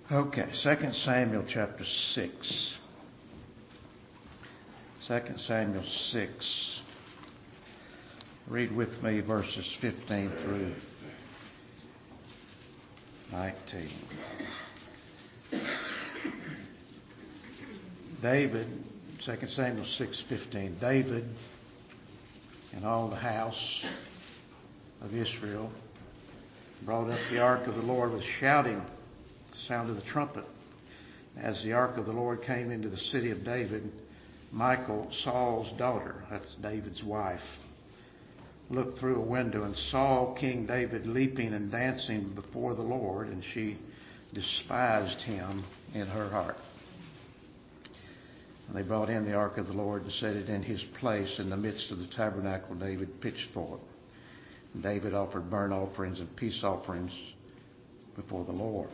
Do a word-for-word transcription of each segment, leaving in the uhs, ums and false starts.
Okay, Second Samuel chapter six. Second Samuel six. Read with me verses fifteen through nineteen. David, Second Samuel six fifteen. David and all the house of Israel brought up the ark of the Lord with shouting, the sound of the trumpet. As the ark of the Lord came into the city of David, Michal, Saul's daughter, that's David's wife, looked through a window and saw King David leaping and dancing before the Lord, and she despised him in her heart. And they brought in the ark of the Lord and set it in his place in the midst of the tabernacle David pitched for it. And David offered burnt offerings and peace offerings before the Lord.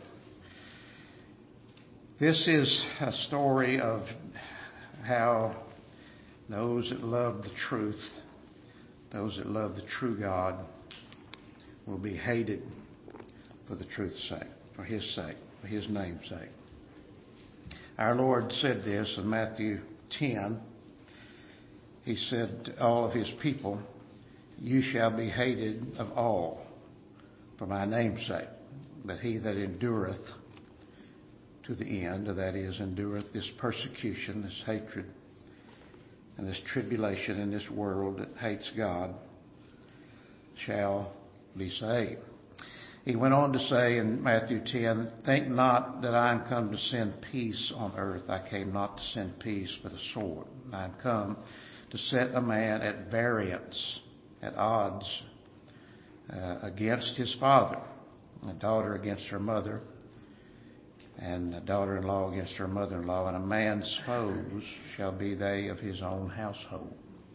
This is a story of how those that love the truth, those that love the true God, will be hated for the truth's sake, for his sake, for his name's sake. Our Lord said this in Matthew ten. He said to all of his people, "You shall be hated of all for my name's sake, but he that endureth to the end," that is, endureth this persecution, this hatred, and this tribulation in this world that hates God, shall be saved. He went on to say in Matthew ten, "Think not that I am come to send peace on earth. I came not to send peace, but a sword. I am come to set a man at variance, at odds, uh, against his father, a daughter against her mother, and a daughter-in-law against her mother-in-law, and a man's foes shall be they of his own household.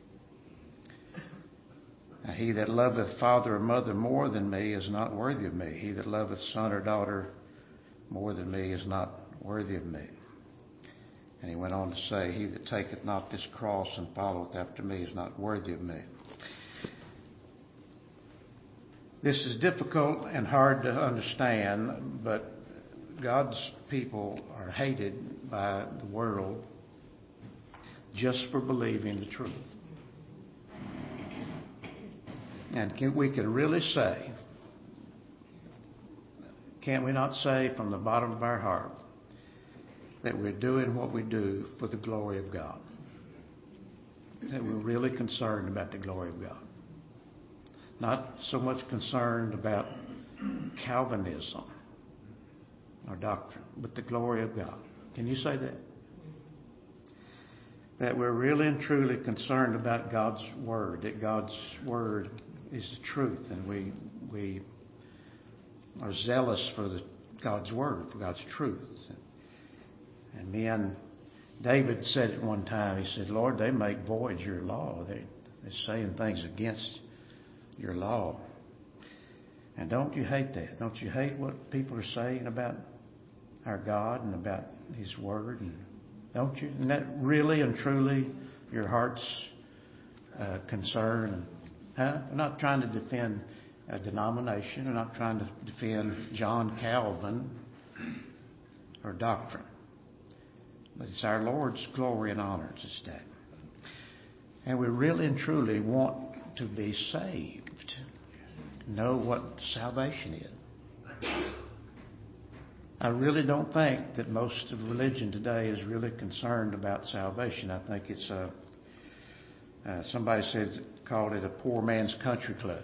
Now, he that loveth father or mother more than me is not worthy of me. He that loveth son or daughter more than me is not worthy of me." And he went on to say, "He that taketh not this cross and followeth after me is not worthy of me." This is difficult and hard to understand, but God's people are hated by the world just for believing the truth. And can, we can really say, can't we not say from the bottom of our heart that we're doing what we do for the glory of God? That we're really concerned about the glory of God. Not so much concerned about Calvinism or doctrine, but the glory of God. Can you say that? That we're really and truly concerned about God's Word, that God's Word is the truth, and we we are zealous for the, God's Word, for God's truth. And men, David said at one time, he said, "Lord, they make void your law. They, they're saying things against your law." And don't you hate that? Don't you hate what people are saying about our God and about his Word? And don't you? Isn't that really and truly your heart's uh, concern? And, huh? We're not trying to defend a denomination. We're not trying to defend John Calvin or doctrine. But it's our Lord's glory and honor to stay. And we really and truly want to be saved. Know what salvation is. I really don't think that most of religion today is really concerned about salvation. I think it's a, uh, somebody said, called it a poor man's country club.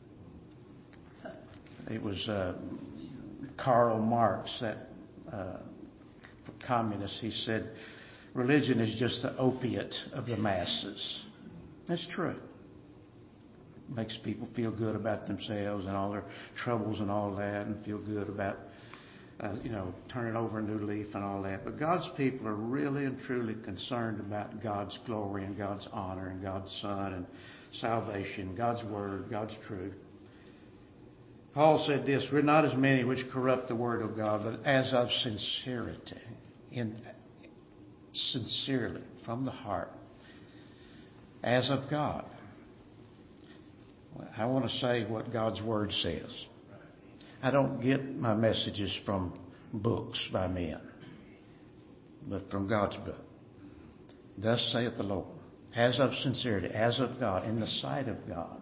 It was uh, Karl Marx, that uh, communist. He said, religion is just the opiate of the masses. That's true. It makes people feel good about themselves and all their troubles and all that, and feel good about Uh, you know, turning over a new leaf and all that. But God's people are really and truly concerned about God's glory and God's honor and God's Son and salvation, God's Word, God's truth. Paul said this, "We're not as many which corrupt the Word of God, but as of sincerity, in sincerely, from the heart, as of God." I want to say what God's Word says. I don't get my messages from books by men, but from God's book. Thus saith the Lord, as of sincerity, as of God, in the sight of God.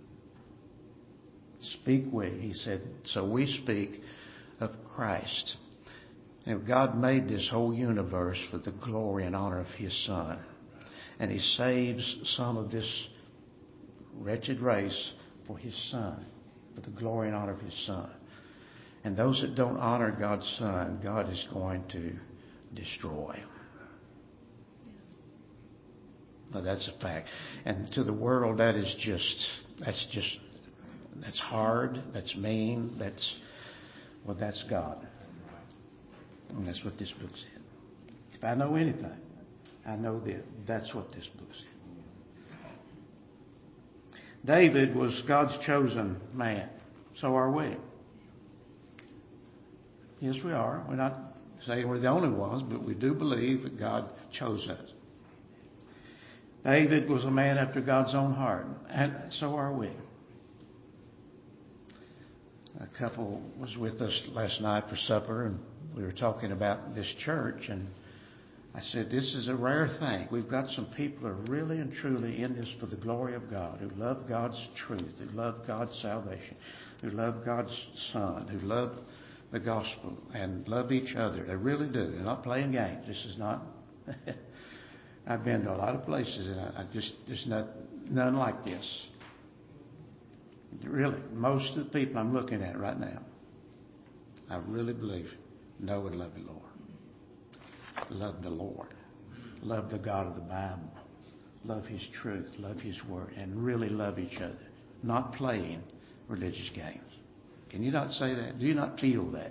Speak we, he said, so we speak of Christ. And God made this whole universe for the glory and honor of His Son. And He saves some of this wretched race for His Son, for the glory and honor of His Son. And those that don't honor God's Son, God is going to destroy. Well, that's a fact. And to the world, that is just, that's just, that's hard, that's mean, that's, well, that's God. And that's what this book said. If I know anything, I know that that's what this book said. David was God's chosen man. So are we. Yes, we are. We're not saying we're the only ones, but we do believe that God chose us. David was a man after God's own heart, and so are we. A couple was with us last night for supper, and we were talking about this church, and I said, this is a rare thing. We've got some people who are really and truly in this for the glory of God, who love God's truth, who love God's salvation, who love God's Son, who love the gospel and love each other. They really do. They're not playing games. This is not... I've been to a lot of places, and I, I just there's not, none like this. Really, most of the people I'm looking at right now, I really believe know and love the Lord. Love the Lord. Love the God of the Bible. Love His truth. Love His Word. And really love each other. Not playing religious games. Can you not say that? Do you not feel that?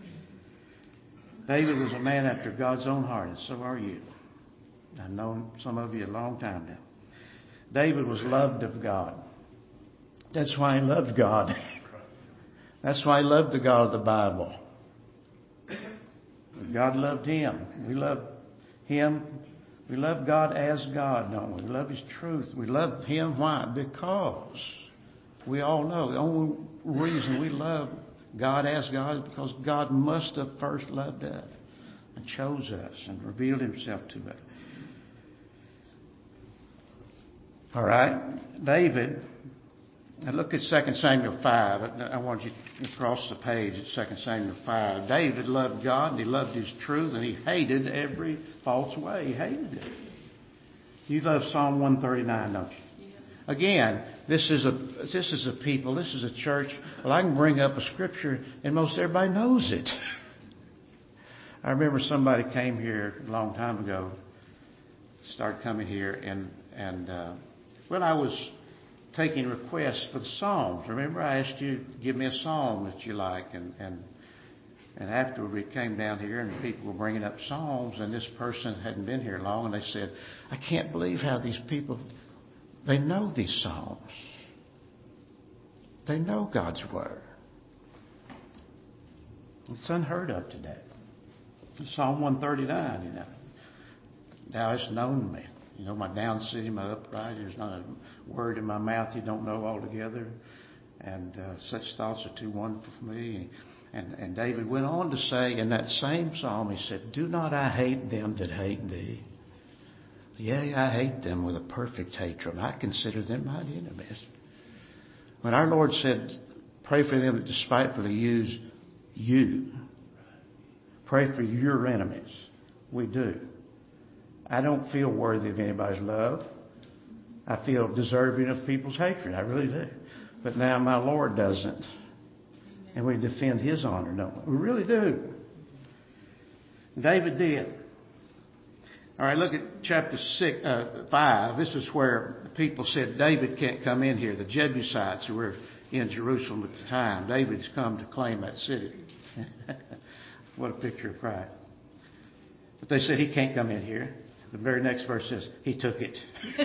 David was a man after God's own heart, and so are you. I've known some of you a long time now. David was loved of God. That's why he loved God. That's why he loved the God of the Bible. God loved him. We love him. We love God as God, don't we? We love His truth. We love Him. Why? Because we all know the only reason we love God as God is because God must have first loved us and chose us and revealed Himself to us. All right. David, now look at Second Samuel five. I want you to cross the page at Second Samuel five. David loved God and he loved His truth and he hated every false way. He hated it. You love Psalm one thirty-nine, don't you? Again, this is a this is a people, this is a church. Well, I can bring up a scripture and most everybody knows it. I remember somebody came here a long time ago, started coming here, and and uh, well, I was taking requests for the Psalms. Remember, I asked you to give me a psalm that you like, and and and afterward we came down here and people were bringing up psalms, and this person hadn't been here long, and they said, "I can't believe how these people they know these psalms. They know God's word." It's unheard of today. Psalm one thirty-nine, you know, "Thou hast known me." You know, my down city, my upright. There's not a word in my mouth you don't know altogether. And uh, such thoughts are too wonderful for me. And, and David went on to say in that same psalm, he said, "Do not I hate them that hate thee? Yea, I hate them with a perfect hatred. I consider them mine enemies." When our Lord said, pray for them that despitefully use you, pray for your enemies, we do. I don't feel worthy of anybody's love. I feel deserving of people's hatred. I really do. But now my Lord doesn't. And we defend His honor, don't we? We really do. David did. All right, look at chapter six, uh, five. This is where the people said David can't come in here. The Jebusites who were in Jerusalem at the time. David's come to claim that city. What a picture of pride. But they said he can't come in here. The very next verse says, he took it.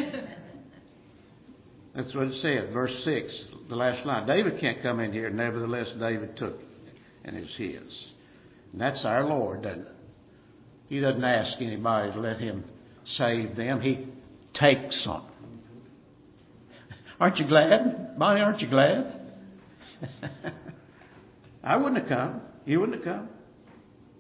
That's what it said. Verse six, the last line. David can't come in here. Nevertheless, David took it. And it's his. And that's our Lord, doesn't it? He doesn't ask anybody to let Him save them. He takes them. Aren't you glad? Bonnie, aren't you glad? I wouldn't have come. You wouldn't have come.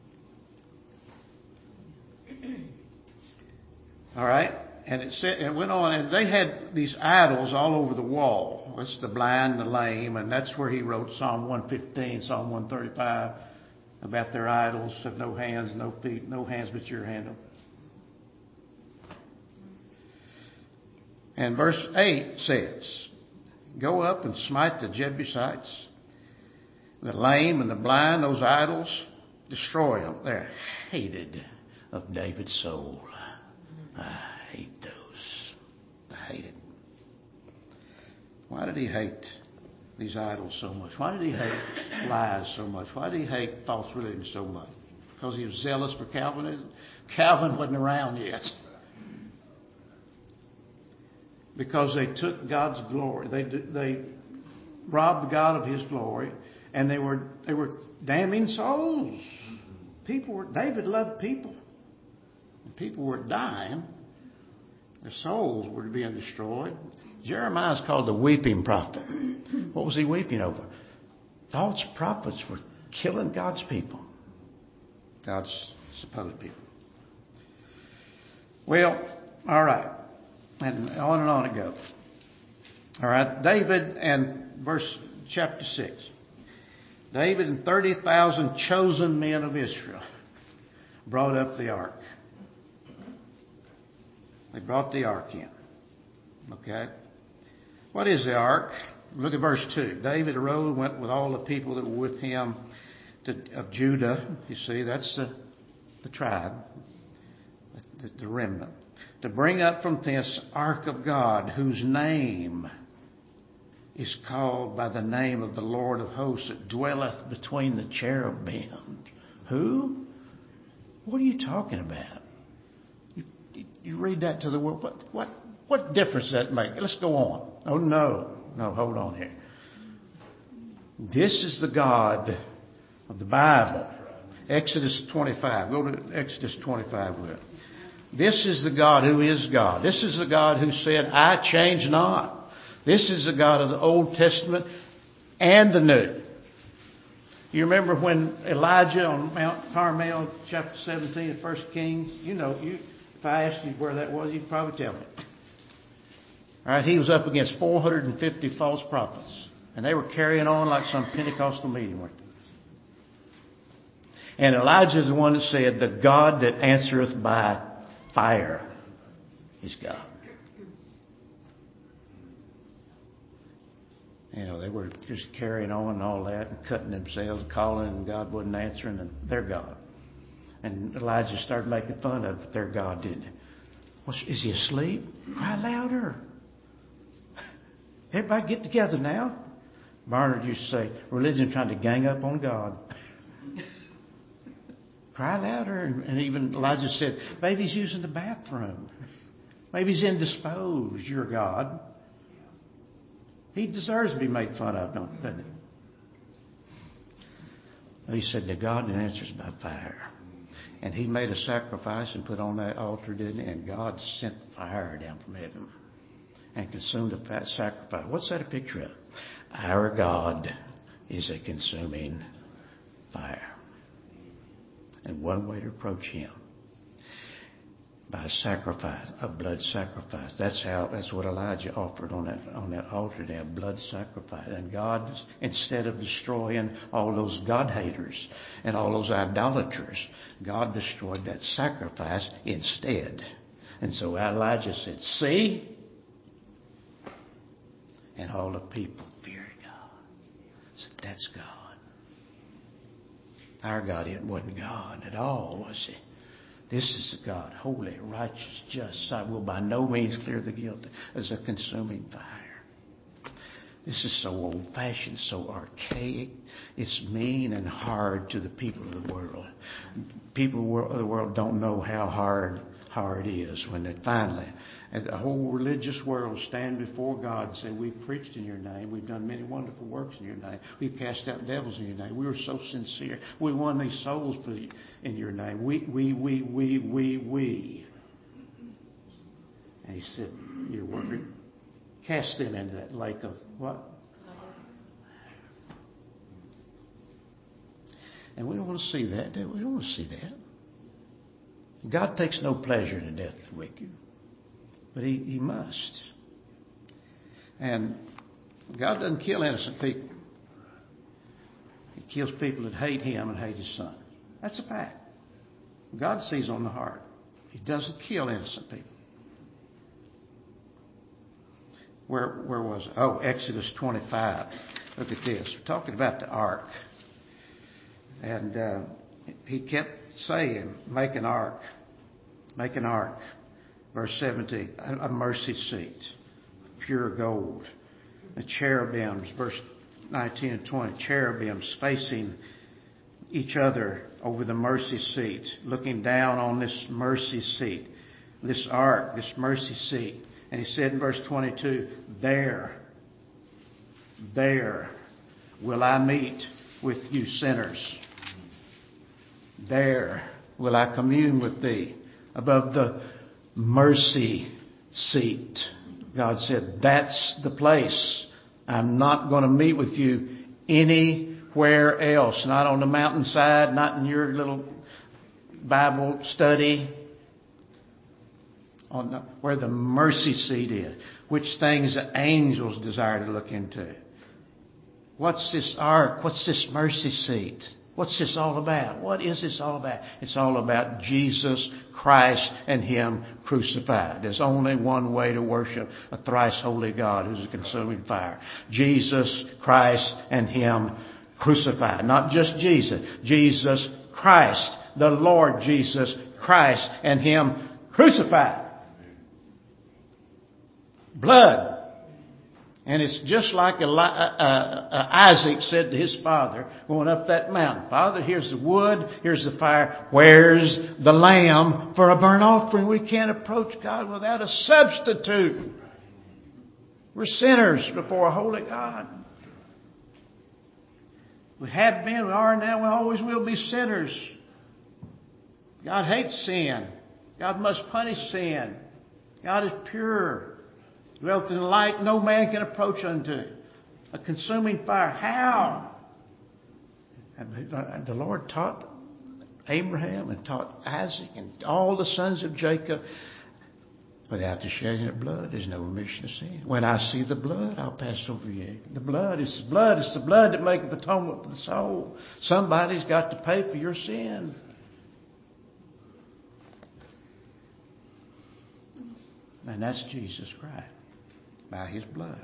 All right? And it said, it went on, and they had these idols all over the wall. That's the blind, the lame, and that's where he wrote Psalm one fifteen, Psalm one thirty-five, about their idols have no hands, no feet, no hands but your handle. And verse eight says, go up and smite the Jebusites, the lame and the blind, those idols, destroy them. They're hated of David's soul. I hate those. I hate it. Why did he hate these idols so much? Why did he hate lies so much? Why did he hate false religion so much? Because he was zealous for Calvinism? Calvin wasn't around yet. Because they took God's glory. They they robbed God of His glory, and they were they were damning souls. People were David loved people. And people were dying. Their souls were being destroyed. Jeremiah is called the weeping prophet. What was he weeping over? False prophets were killing God's people. God's supposed people. Well, all right. And on and on it goes. All right. David and verse chapter six. David and thirty thousand chosen men of Israel brought up the ark. They brought the ark in. Okay. What is the ark? Look at verse two. David arose and went with all the people that were with him to, of Judah. You see, that's the, the tribe, the, the remnant. To bring up from thence ark of God, whose name is called by the name of the Lord of hosts, that dwelleth between the cherubim. Who? What are you talking about? You, you, you read that to the world. What, what, what difference does that make? Let's go on. Oh, no. No, hold on here. This is the God of the Bible. Exodus twenty-five. Go to Exodus twenty-five with it. This is the God who is God. This is the God who said, I change not. This is the God of the Old Testament and the New. You remember when Elijah on Mount Carmel, chapter seventeen of First Kings? You know, you, if I asked you where that was, you'd probably tell me. All right, he was up against four hundred fifty false prophets. And they were carrying on like some Pentecostal meeting, weren't they? And Elijah is the one that said, the God that answereth by fire is God. You know, they were just carrying on and all that, and cutting themselves, calling, and God wasn't answering, and their God. And Elijah started making fun of their God, didn't he? Well, is he asleep? Cry louder. Everybody get together now. Barnard used to say, religion trying to gang up on God. Cry louder. And even Elijah said, maybe he's using the bathroom. Maybe he's indisposed, your God. He deserves to be made fun of, doesn't he? He said, the God that answers by fire. And he made a sacrifice and put on that altar, didn't he? And God sent fire down from heaven and consumed the fat sacrifice. What's that a picture of? Our God is a consuming fire. And one way to approach Him, by sacrifice, a blood sacrifice. That's how. That's what Elijah offered on that on that altar there, blood sacrifice. And God, instead of destroying all those God haters and all those idolaters, God destroyed that sacrifice instead. And so Elijah said, "See," and all the people feared God. Said, "That's God." Our God, it wasn't God at all, was He? This is the God, holy, righteous, just, will by no means clear the guilty, as a consuming fire. This is so old-fashioned, so archaic. It's mean and hard to the people of the world. People of the world don't know how hard hard it is when they finally, and the whole religious world stand before God and say, we've preached in your name. We've done many wonderful works in your name. We've cast out devils in your name. We were so sincere. We won these souls for you, in your name. We, we, we, we, we, we. And He said, you're working. Cast them into that lake of what? And we don't want to see that, do we? We don't want to see that. God takes no pleasure in the death of the wicked. But he, he must. And God doesn't kill innocent people. He kills people that hate Him and hate His Son. That's a fact. God sees on the heart. He doesn't kill innocent people. Where where was it? Oh, Exodus twenty-five. Look at this. We're talking about the ark. And uh, he kept saying, make an ark. Make an ark. Verse seventeen, a mercy seat, pure gold. The cherubims, verse nineteen and twenty, cherubims facing each other over the mercy seat, looking down on this mercy seat, this ark, this mercy seat. And he said in verse twenty-two, there, there will I meet with you sinners. There will I commune with thee. Above the mercy seat, God said, that's the place. I'm not going to meet with you anywhere else. Not on the mountainside, not in your little Bible study. On the, where the mercy seat is. Which things the angels desire to look into. What's this ark? What's this mercy seat? What's this all about? What is this all about? It's all about Jesus Christ and Him crucified. There's only one way to worship a thrice holy God who's a consuming fire. Jesus Christ and Him crucified. Not just Jesus. Jesus Christ. The Lord Jesus Christ and Him crucified. Blood. And it's just like Eli- uh, uh, Isaac said to his father going up that mountain. Father, here's the wood, here's the fire. Where's the lamb for a burnt offering? We can't approach God without a substitute. We're sinners before a holy God. We have been, we are now, we always will be sinners. God hates sin. God must punish sin. God is pure. Dwelt in the light no man can approach unto. A consuming fire. How? And the Lord taught Abraham and taught Isaac and all the sons of Jacob, without the shedding of blood, there's no remission of sin. When I see the blood, I'll pass over you. The blood is the blood. It's the blood that maketh atonement for the soul. Somebody's got to pay for your sins. And that's Jesus Christ. By His blood.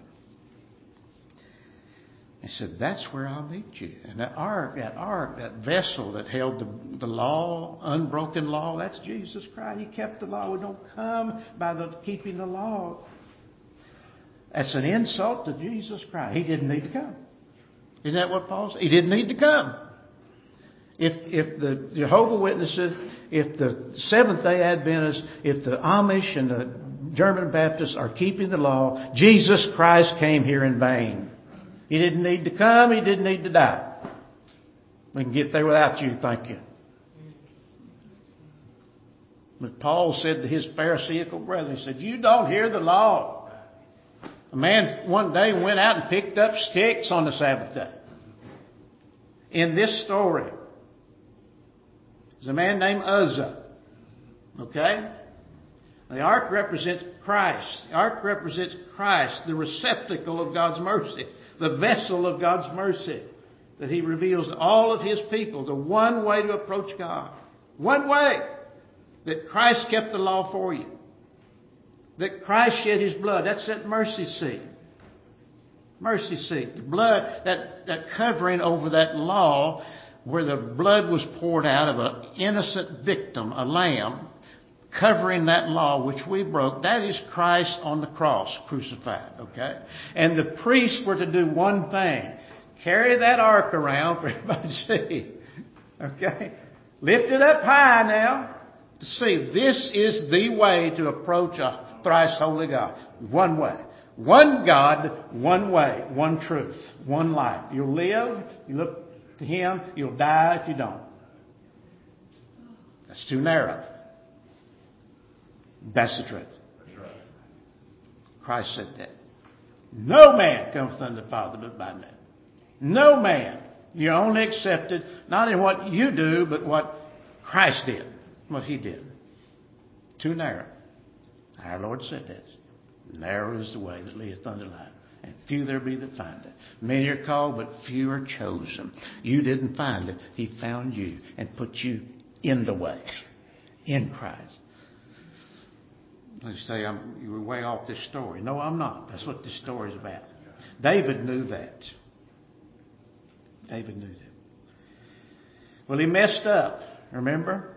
He said, that's where I'll meet you. And that ark, that ark, that vessel that held the, the law, unbroken law, that's Jesus Christ. He kept the law. We don't come by the keeping the law. That's an insult to Jesus Christ. He didn't need to come. Isn't that what Paul said? He didn't need to come. If if the Jehovah's Witnesses, if the Seventh-day Adventists, if the Amish and the German Baptists are keeping the law, Jesus Christ came here in vain. He didn't need to come. He didn't need to die. We can get there without you, thank you. But Paul said to his Pharisaical brethren, he said, you don't hear the law. A man one day went out and picked up sticks on the Sabbath day. In this story, there's a man named Uzzah. Okay? The ark represents Christ. The ark represents Christ, the receptacle of God's mercy, the vessel of God's mercy that He reveals to all of His people. The one way to approach God. One way. That Christ kept the law for you. That Christ shed His blood. That's that mercy seat. Mercy seat. The blood, that, that covering over that law where the blood was poured out of an innocent victim, a lamb, covering that law which we broke. That is Christ on the cross, crucified. Okay? And the priests were to do one thing. Carry that ark around for everybody to see. Okay? Lift it up high now to see. This is the way to approach a thrice holy God. One way. One God, one way, one truth, one life. You'll live, you look to Him, you'll die if you don't. That's too narrow. That's the truth. That's right. Christ said that. No man comes unto the Father but by me. No man. You're only accepted not in what you do, but what Christ did. What He did. Too narrow. Our Lord said that. Narrow is the way that leadeth unto life, and few there be that find it. Many are called, but few are chosen. You didn't find it. He found you and put you in the way, in Christ. You say, I'm, you were way off this story. No, I'm not. That's what this story is about. David knew that. David knew that. Well, he messed up. Remember?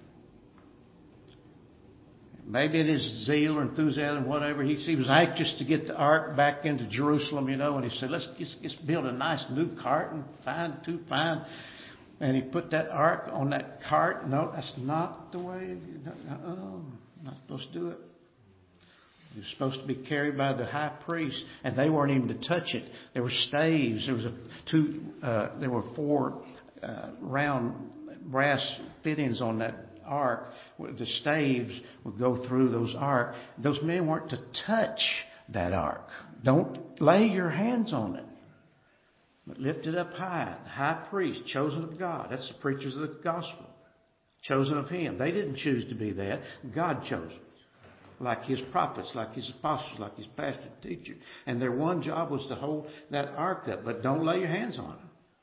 Maybe in his zeal or enthusiasm, whatever, he, he was anxious to get the ark back into Jerusalem, you know, and he said, let's just, just build a nice new cart and fine, too fine. And he put that ark on that cart. No, that's not the way. Oh, not supposed to do it. It was supposed to be carried by the high priest, and they weren't even to touch it. There were staves. There was a two. Uh, there were four uh, round brass fittings on that ark. The staves would go through those ark. Those men weren't to touch that ark. Don't lay your hands on it, but lift it up high. The high priest, chosen of God. That's the preachers of the gospel, chosen of Him. They didn't choose to be that. God chose them. Like His prophets, like His apostles, like His pastor, teacher. And their one job was to hold that ark up. But don't lay your hands on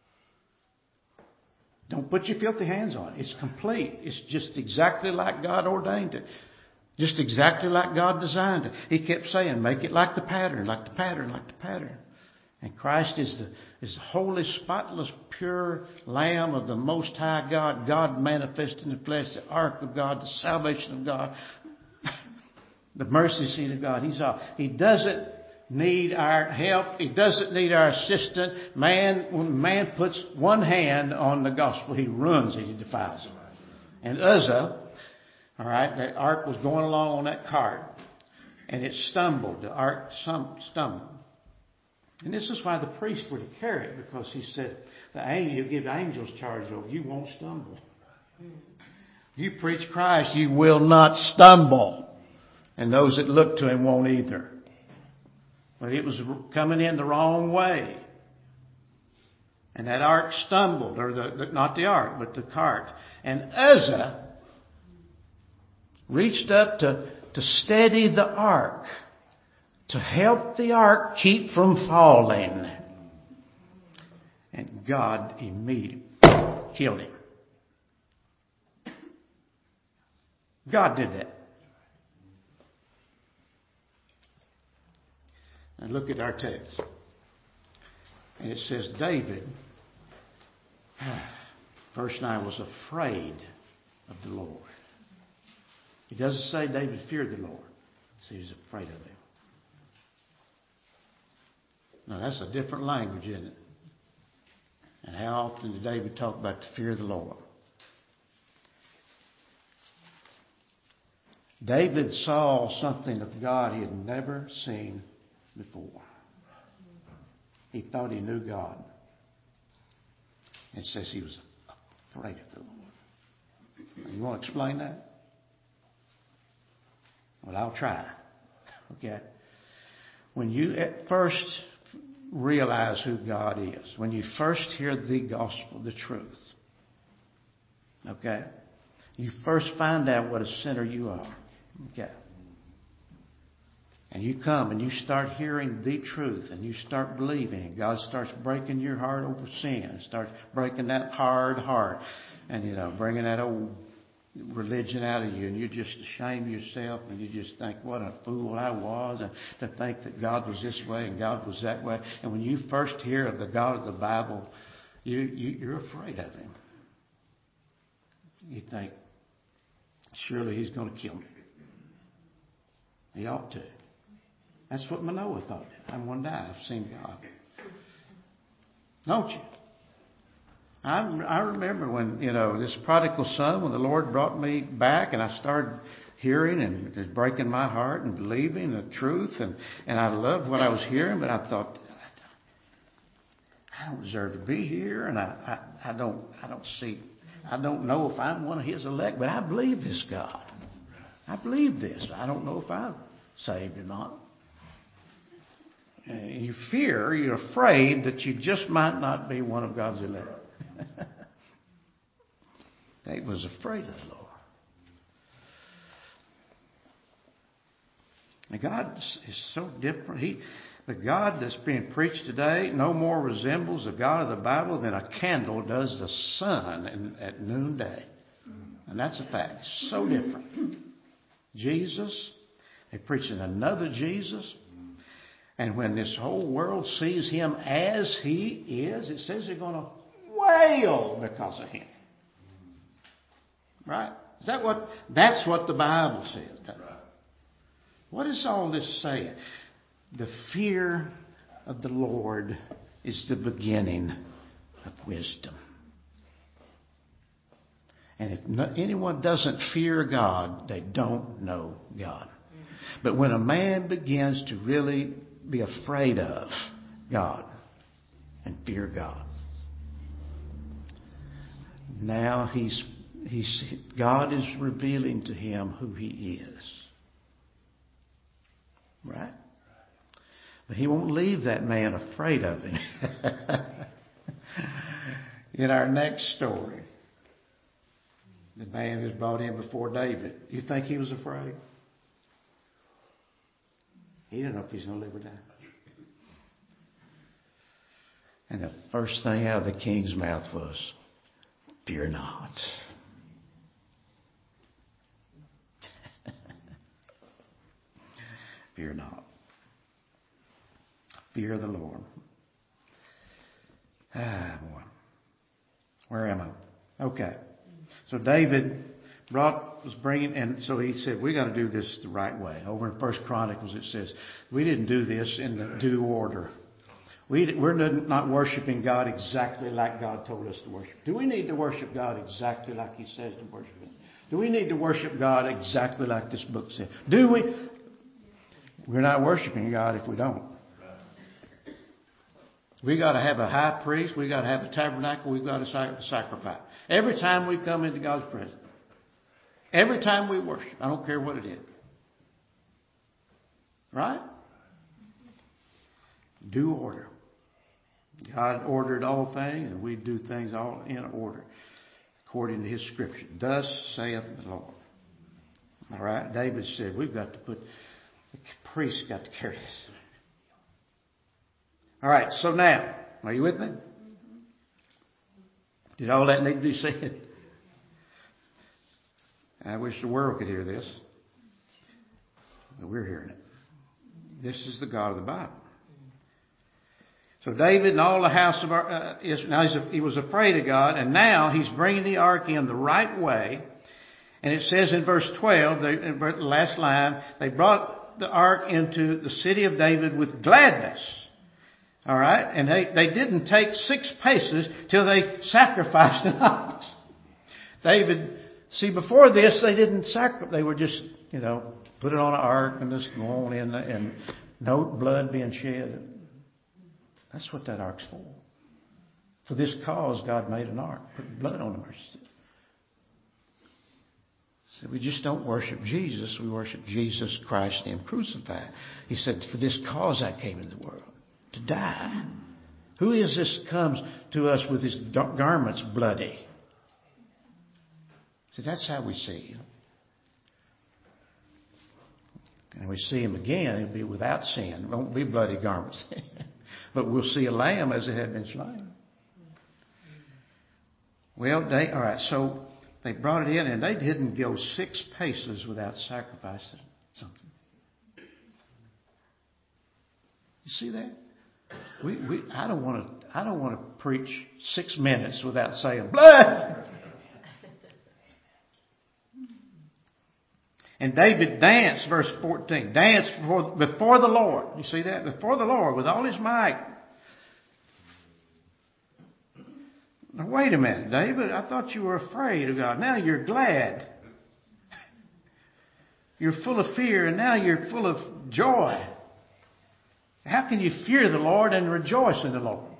it. Don't put your filthy hands on it. It's complete. It's just exactly like God ordained it. Just exactly like God designed it. He kept saying, make it like the pattern, like the pattern, like the pattern. And Christ is the, is the holy, spotless, pure Lamb of the Most High God. God manifested in the flesh, the ark of God, the salvation of God. The mercy seat of God. He's all. He doesn't need our help. He doesn't need our assistance. Man, when man puts one hand on the gospel, he runs it. He defiles it. And Uzzah, all right, the ark was going along on that cart, and it stumbled. The ark stumbled. And this is why the priests were to carry it, because he said, the angel, you give the angels charge over, you won't stumble. You preach Christ, you will not stumble. And those that look to Him won't either. But it was coming in the wrong way. And that ark stumbled, or the, the not the ark, but the cart. And Uzzah reached up to, to steady the ark, to help the ark keep from falling. And God immediately killed him. God did that. And look at our text. And it says David, verse nine, was afraid of the Lord. He doesn't say David feared the Lord. He says he was afraid of Him. Now that's a different language, isn't it? And how often did David talk about the fear of the Lord? David saw something of God he had never seen before. He thought he knew God. It says he was afraid of the Lord. You want to explain that? Well, I'll try. Okay. When you at first realize who God is, when you first hear the gospel, the truth, okay, you first find out what a sinner you are. Okay. And you come and you start hearing the truth and you start believing. God starts breaking your heart over sin. Starts breaking that hard heart. And, you know, bringing that old religion out of you. And you just shame yourself and you just think, what a fool I was. And to think that God was this way and God was that way. And when you first hear of the God of the Bible, you, you, you're afraid of Him. You think, surely He's going to kill me. He ought to. That's what Manoah thought. I'm going to die. I've seen God. Don't you? I, I remember when, you know, this prodigal son, when the Lord brought me back and I started hearing and just breaking my heart and believing the truth. And, and I loved what I was hearing, but I thought, I don't deserve to be here. And I, I, I don't, I don't see, I don't know if I'm one of His elect, but I believe this God. I believe this. I don't know if I'm saved or not. And you fear, you're afraid that you just might not be one of God's elect. David was afraid of the Lord. And God is so different. He, the God that's being preached today no more resembles the God of the Bible than a candle does the sun in, at noonday. And that's a fact. So different. Jesus, they're preaching another Jesus. And when this whole world sees him as he is, it says they're going to wail because of him. Right? Is that what? That's what the Bible says. What is all this saying? The fear of the Lord is the beginning of wisdom. And if no, anyone doesn't fear God, they don't know God. But when a man begins to really be afraid of God and fear God, now he's he's God is revealing to him who he is. Right? But he won't leave that man afraid of him. In our next story, the man was brought in before David. You think he was afraid? He didn't know if he's going to live or die. And the first thing out of the king's mouth was, "Fear not." Fear not. Fear the Lord. Ah, boy. Where am I? Okay. So David brought, was bringing, and so he said, we got to do this the right way. Over in First Chronicles it says, we didn't do this in the due order. We, we're not worshiping God exactly like God told us to worship. Do we need to worship God exactly like he says to worship him? Do we need to worship God exactly like this book says? Do we? We're not worshiping God if we don't. We got to have a high priest. We got to have a tabernacle. We've got to sacrifice. Every time we come into God's presence. Every time we worship. I don't care what it is. Right? Due order. God ordered all things, and we do things all in order. According to his scripture. Thus saith the Lord. All right? David said, we've got to put... The priest got to carry this. All right, so now, are you with me? Did all that need to be said? I wish the world could hear this. But we're hearing it. This is the God of the Bible. So David and all the house of uh, Israel, now he's a, he was afraid of God, and now he's bringing the ark in the right way. And it says in verse twelve, the, in the last line, they brought the ark into the city of David with gladness. All right? And they, they didn't take six paces till they sacrificed an ox. David, see, before this, they didn't sacrifice. They were just, you know, put it on an ark and just go on in and no blood being shed. That's what that ark's for. For this cause, God made an ark. Put blood on the mercy. So we just don't worship Jesus. We worship Jesus Christ and Him crucified. He said, for this cause I came into the world. To die. Who is this comes to us with his garments bloody? See, that's how we see him. And we see him again, he'll be without sin. It won't be bloody garments. But we'll see a lamb as it had been slain. Well, they, all right, so they brought it in and they didn't go six paces without sacrificing something. You see that? We, we, I don't want to, I don't want to preach six minutes without saying blood. And David danced, verse fourteen, danced before, before the Lord. You see that? Before the Lord with all his might. Now, wait a minute, David. I thought you were afraid of God. Now you're glad. You're full of fear and now you're full of joy. How can you fear the Lord and rejoice in the Lord?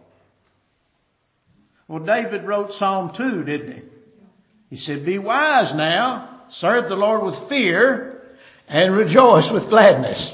Well, David wrote Psalm two, didn't he? He said, be wise now, serve the Lord with fear, and rejoice with gladness.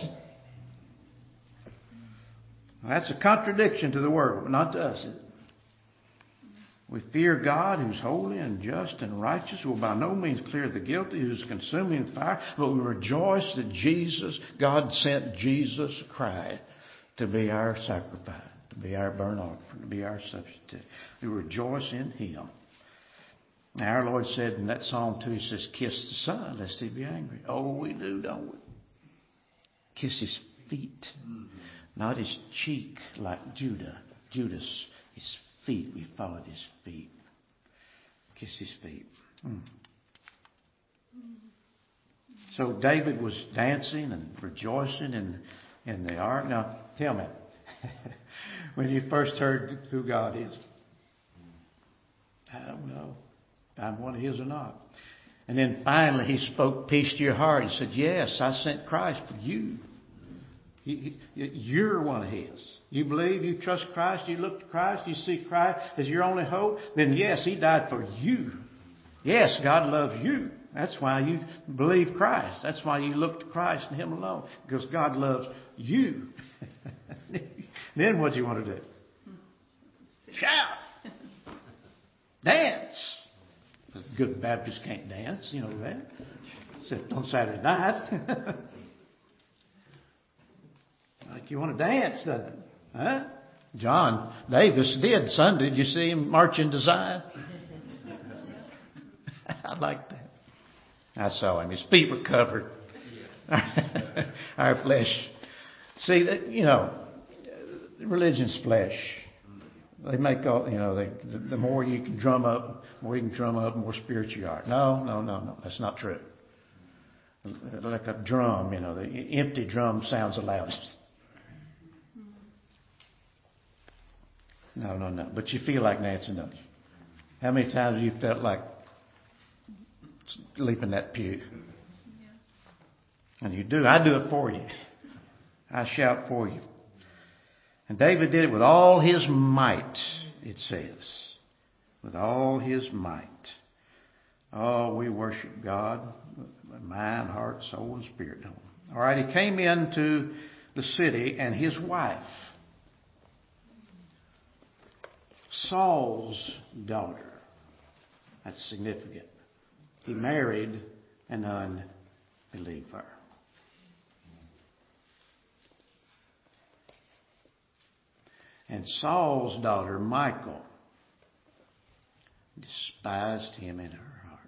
Well, that's a contradiction to the world, but not to us, is it? We fear God, who's holy and just and righteous, who will by no means clear the guilty, who's consuming fire. But we rejoice that Jesus, God sent Jesus Christ to be our sacrifice, to be our burnt offering, to be our substitute. We rejoice in Him. Now, our Lord said in that Psalm too, He says, kiss the Son, lest He be angry. Oh, we do, don't we? Kiss His feet, not His cheek like Judah, Judas. His feet, we followed His feet. Kiss His feet. Mm. So David was dancing and rejoicing in, in the ark. Now, tell me, when you first heard who God is, I don't know if I'm one of His or not. And then finally He spoke peace to your heart. He said, yes, I sent Christ for you. You're one of His. You believe, you trust Christ, you look to Christ, you see Christ as your only hope, then yes, He died for you. Yes, God loves you. That's why you believe Christ. That's why you look to Christ and Him alone. Because God loves you. Then what do you want to do? Shout. Dance. Good Baptists can't dance, you know that. Except on Saturday night. Like you want to dance, doesn't it? Huh? John Davis did Sunday. Did you see him marching to Zion? I like that. I saw him. His feet were covered. Our flesh. See, that you know, religion's flesh. They make all, you know, they, the, the more you can drum up, the more you can drum up, the more spiritual you are. No, no, no, no. That's not true. Like a drum, you know, the empty drum sounds the loudest. No, no, no. But you feel like dancing, don't you? How many times have you felt like leaping that pew? And you do. I do it for you. I shout for you. And David did it with all his might, it says. With all his might. Oh, we worship God with mind, heart, soul, and spirit. All right, he came into the city, and his wife, Saul's daughter. That's significant. He married an unbeliever. And Saul's daughter, Michal, despised him in her heart.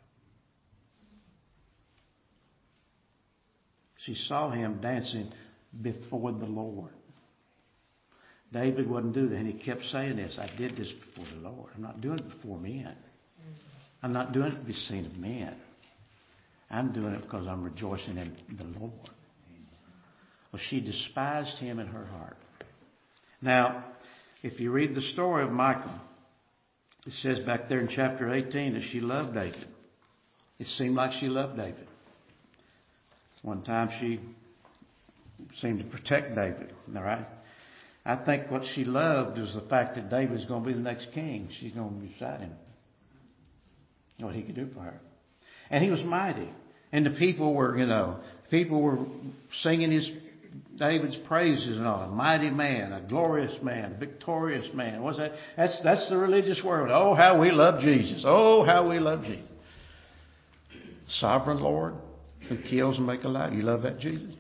She saw him dancing before the Lord. David wouldn't do that. And he kept saying this, I did this before the Lord. I'm not doing it before men. I'm not doing it to be seen of men. I'm doing it because I'm rejoicing in the Lord. Well, she despised him in her heart. Now, if you read the story of Michal, it says back there in chapter eighteen that she loved David. It seemed like she loved David. One time she seemed to protect David. All right? I think what she loved was the fact that David's going to be the next king. She's going to be beside him. What he could do for her. And he was mighty. And the people were, you know, people were singing his David's praises and all. A mighty man, a glorious man, a victorious man. What's that? That's that's the religious world. Oh, how we love Jesus. Oh, how we love Jesus. Sovereign Lord who kills and makes alive. You love that Jesus?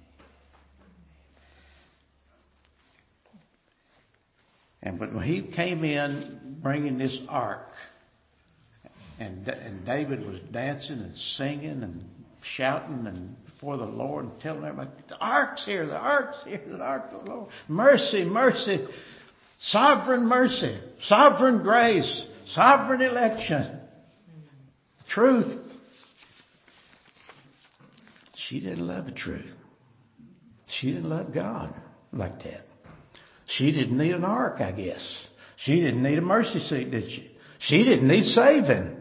And but when he came in bringing this ark, and and David was dancing and singing and shouting and before the Lord and telling everybody, the ark's here, the ark's here, the ark of the Lord. Mercy, mercy, sovereign mercy, sovereign grace, sovereign election, truth. She didn't love the truth. She didn't love God like that. She didn't need an ark, I guess. She didn't need a mercy seat, did she? She didn't need saving.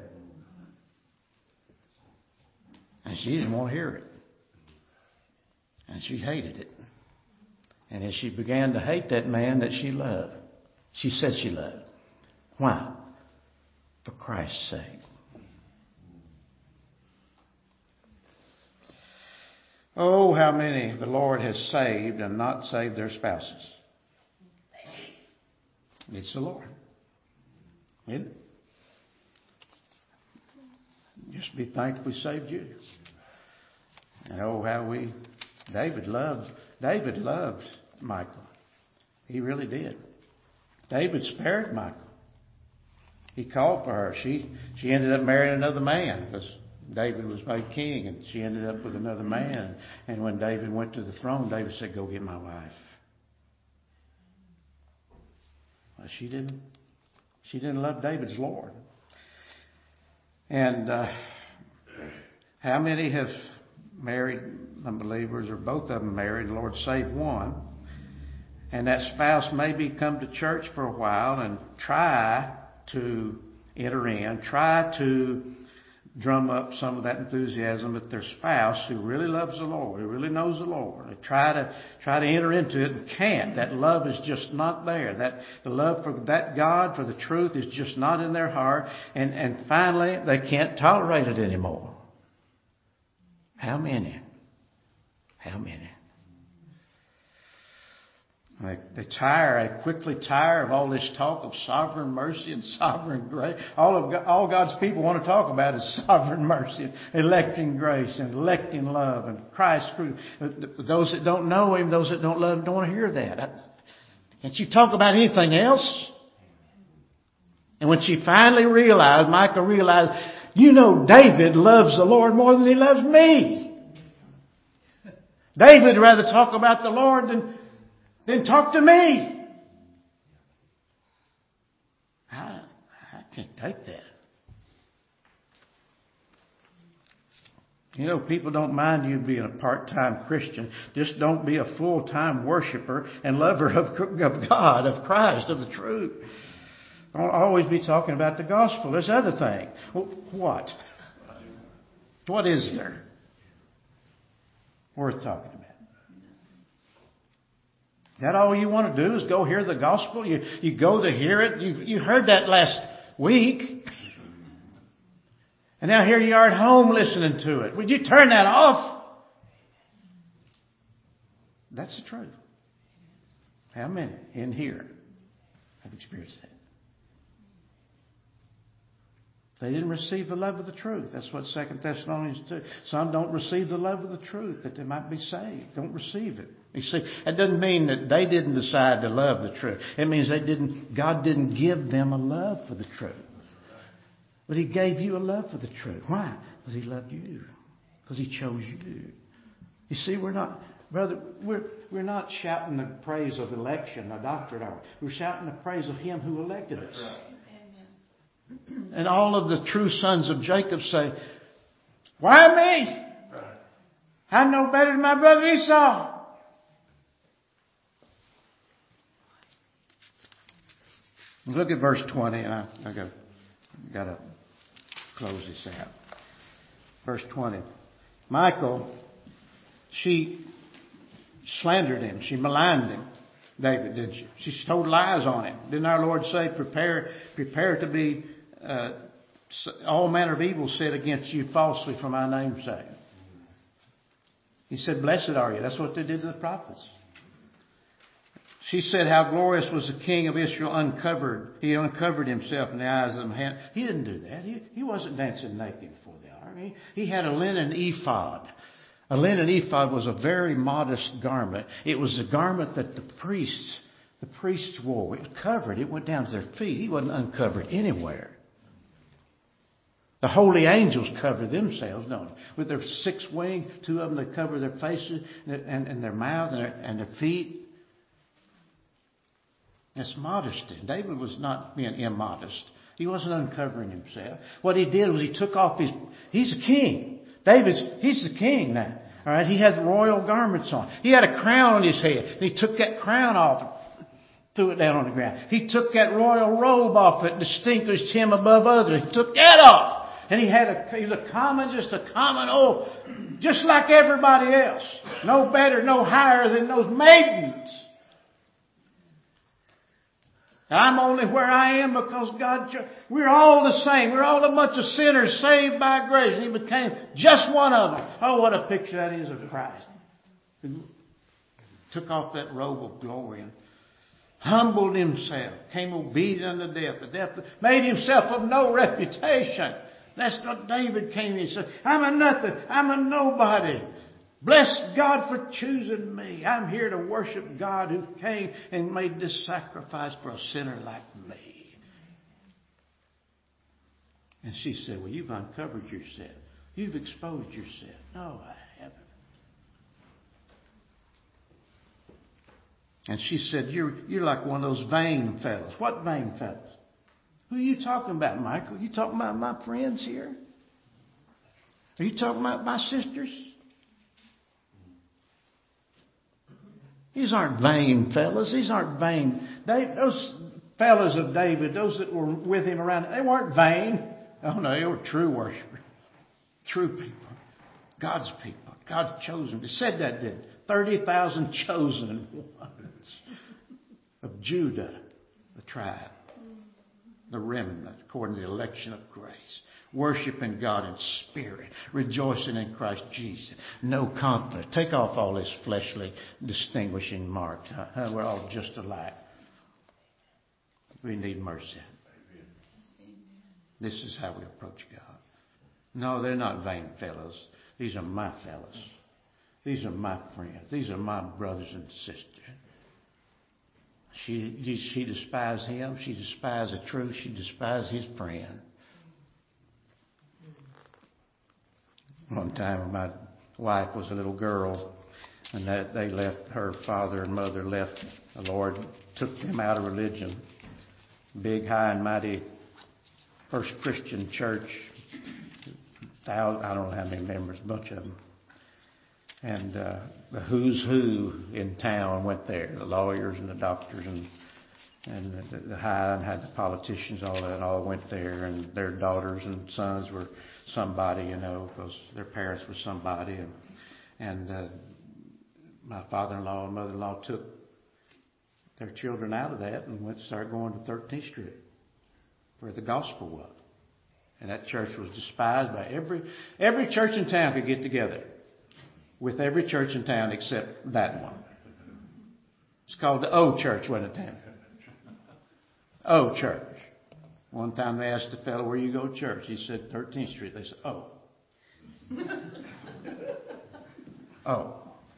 And she didn't want to hear it. And she hated it. And as she began to hate that man that she loved, she said she loved. Why? For Christ's sake. Oh, how many the Lord has saved and not saved their spouses. It's the Lord. Isn't it? Just be thankful He saved you. And oh, how we, David loved, David loved Michal. He really did. David spared Michal. He called for her. She, she ended up marrying another man because David was made king, and she ended up with another man. And when David went to the throne, David said, "Go get my wife." Well, she didn't. She didn't love David's Lord. And uh, how many have married unbelievers, or both of them married? The Lord saved one, and that spouse maybe come to church for a while and try to enter in, try to drum up some of that enthusiasm with their spouse who really loves the Lord, who really knows the Lord. They try to try to enter into it and can't. That love is just not there. That the love for that God, for the truth, is just not in their heart. And, and finally, they can't tolerate it anymore. How many? How many? They, they tire, they quickly tire of all this talk of sovereign mercy and sovereign grace. All of God, all God's people want to talk about is sovereign mercy, and electing grace, and electing love, and Christ. Those that don't know Him, those that don't love Him, don't want to hear that. Can't you talk about anything else? And when she finally realized, Michal realized, you know, David loves the Lord more than he loves me. David would rather talk about the Lord than Then talk to me. I, I can't take that. You know, people don't mind you being a part-time Christian. Just don't be a full-time worshiper and lover of, of God, of Christ, of the truth. Don't always be talking about the gospel. There's other thing. Well, what? What is there worth talking about? Is that all you want to do is go hear the gospel? You you go to hear it. You you heard that last week. And now here you are at home listening to it. Would you turn that off? That's the truth. How many in here have experienced that? They didn't receive the love of the truth. That's what Second Thessalonians two. Some don't receive the love of the truth that they might be saved. Don't receive it. You see, it doesn't mean that they didn't decide to love the truth. It means they didn't. God didn't give them a love for the truth, but He gave you a love for the truth. Why? Because He loved you. Because He chose you. You see, we're not, brother. We're we're not shouting the praise of election, a doctorate are we? We're shouting the praise of Him who elected us. And all of the true sons of Jacob say, "Why me? I'm no better than my brother Esau." Look at verse twenty, and I, I got, got to close this out. Verse twenty. Michal, she slandered him. She maligned him. David, didn't she? She told lies on him. Didn't our Lord say, prepare, prepare to be uh, all manner of evil said against you falsely for my name's sake? He said, blessed are you. That's what they did to the prophets. She said how glorious was the king of Israel uncovered. He uncovered himself in the eyes of them. He didn't do that. He, he wasn't dancing naked before the army. He had a linen ephod. A linen ephod was a very modest garment. It was a garment that the priests, the priests wore. It covered. It went down to their feet. He wasn't uncovered anywhere. The holy angels cover themselves, don't they? With their six wings, two of them, they cover their faces and, and their mouth and their, and their feet. That's modesty. David was not being immodest. He wasn't uncovering himself. What he did was he took off his... He's a king. David's... He's the king now. All right? He has royal garments on. He had a crown on his head. He took that crown off and threw it down on the ground. He took that royal robe off that distinguished him above others. He took that off. And he had a... He was a common, just a common old... Just like everybody else. No better, no higher than those maidens. I'm only where I am because God... We're all the same. We're all a bunch of sinners saved by grace. He became just one of them. Oh, what a picture that is of Christ. He took off that robe of glory and humbled himself, came obedient unto death, the death made himself of no reputation. That's what David came and said. I'm a nothing. I'm a nobody. Bless God for choosing me. I'm here to worship God who came and made this sacrifice for a sinner like me. And she said, well, you've uncovered yourself. You've exposed yourself. No, I haven't. And she said, you're, you're like one of those vain fellows. What vain fellows? Who are you talking about, Michael? Are you talking about my friends here? Are you talking about my sisters? These aren't vain fellas. These aren't vain. They, those fellas of David, those that were with him around, they weren't vain. Oh no, they were true worshipers. True people. God's people. God's chosen. It said that, didn't it? thirty thousand chosen ones of Judah, the tribe. The remnant, according to the election of grace. Worshiping God in spirit. Rejoicing in Christ Jesus. No conflict. Take off all this fleshly distinguishing marks. We're all just alike. We need mercy. This is how we approach God. No, they're not vain fellows. These are my fellows. These are my friends. These are my brothers and sisters. She, she despised him. She despised the truth. She despised his friend. One time when my wife was a little girl and that they left, her father and mother left, the Lord took them out of religion. Big, high and mighty First Christian Church. Thousand, I don't know how many members, a bunch of them. And uh, the who's who in town went there. The lawyers and the doctors and and the, the high and had the politicians, all that, all went there. And their daughters and sons were somebody, you know, because their parents were somebody. And and uh, my father-in-law and mother-in-law took their children out of that and went started going to thirteenth Street, where the gospel was. And that church was despised by every every church in town could get together. With every church in town except that one. It's called the O Church, wasn't it, Tam? O Church. One time they asked the fellow, where you go to church? He said, thirteenth Street. They said, oh. Oh.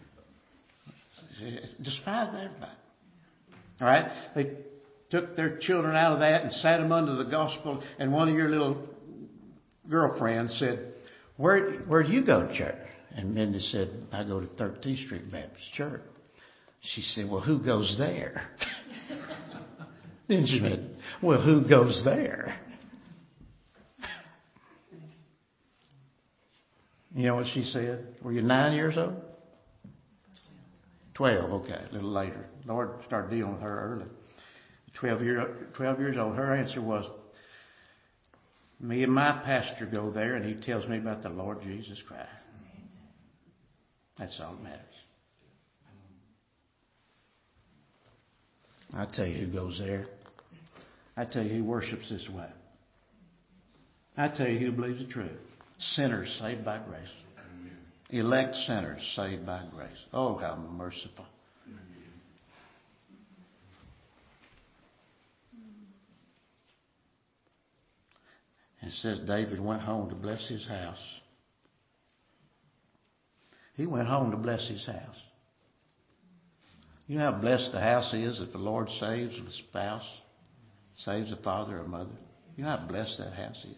Despised by everybody. All right? They took their children out of that and sat them under the gospel. And one of your little girlfriends said, where, where do you go to church? And Mindy said, I go to thirteenth Street Baptist Church. She said, well, who goes there? Then she said, well, who goes there? You know what she said? Were you nine years old? Twelve, okay, a little later. The Lord started dealing with her early. Twelve, year, twelve years old, her answer was, me and my pastor go there and he tells me about the Lord Jesus Christ. That's all that matters. I tell you who goes there. I tell you who worships this way. I tell you who believes the truth. Sinners saved by grace. Elect sinners saved by grace. Oh, how merciful. It says David went home to bless his house. He went home to bless his house. You know how blessed the house is if the Lord saves a spouse, saves a father or mother. You know how blessed that house is.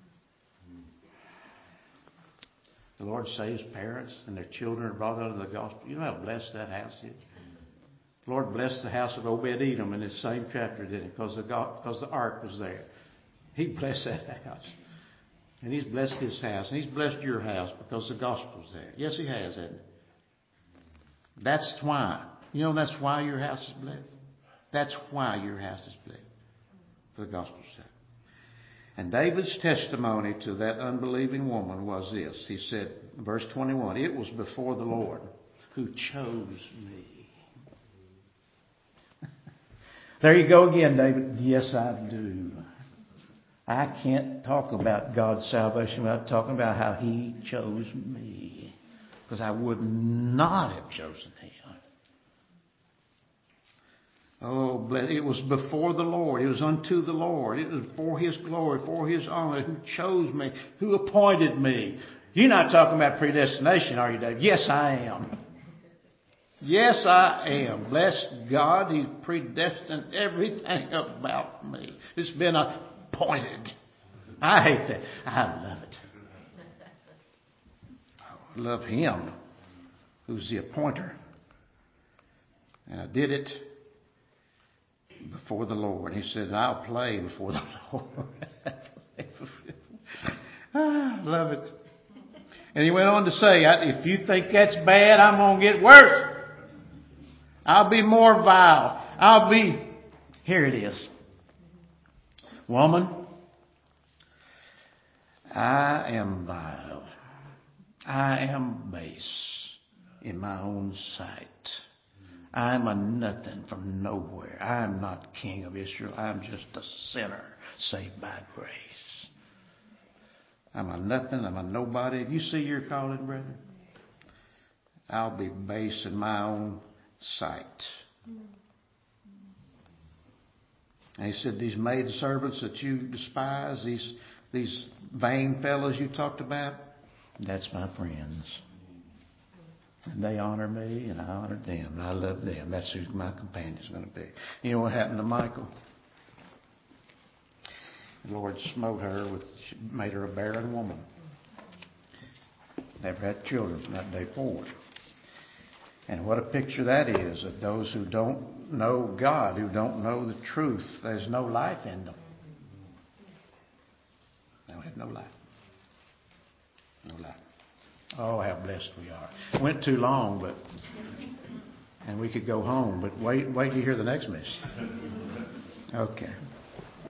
The Lord saves parents and their children are brought under the gospel. You know how blessed that house is. The Lord blessed the house of Obed-Edom in this same chapter, didn't he? Because the, because the ark was there. He blessed that house. And He's blessed his house. And He's blessed your house because the gospel's there. Yes, He has, hasn't He? That's why. You know that's why your house is blessed? That's why your house is blessed. For the gospel's sake. And David's testimony to that unbelieving woman was this. He said, verse twenty-one, it was before the Lord who chose me. There you go again, David. Yes, I do. I can't talk about God's salvation without talking about how He chose me. Because I would not have chosen Him. Oh, bless. It was before the Lord. It was unto the Lord. It was for His glory, for His honor, who chose me, who appointed me. You're not talking about predestination, are you, Dave? Yes, I am. Yes, I am. Bless God. He's predestined everything about me. It's been appointed. I hate that. I love it. I love Him who's the appointer. And I did it before the Lord. He said, I'll play before the Lord. I love it. And he went on to say, if you think that's bad, I'm going to get worse. I'll be more vile. I'll be... Here it is. Woman, I am vile. I am base in my own sight. I'm a nothing from nowhere. I'm not king of Israel. I'm just a sinner saved by grace. I'm a nothing. I'm a nobody. You see your calling, brethren? I'll be base in my own sight. And he said, these maidservants that you despise, these, these vain fellows you talked about, that's my friends. And they honor me, and I honor them, and I love them. That's who my companion's going to be. You know what happened to Michal? The Lord smote her with, made her a barren woman. Never had children from that day forward. And what a picture that is of those who don't know God, who don't know the truth. There's no life in them. They have no life. No life. Oh, how blessed we are. Went too long, but and we could go home. But wait, wait till you hear the next message. Okay.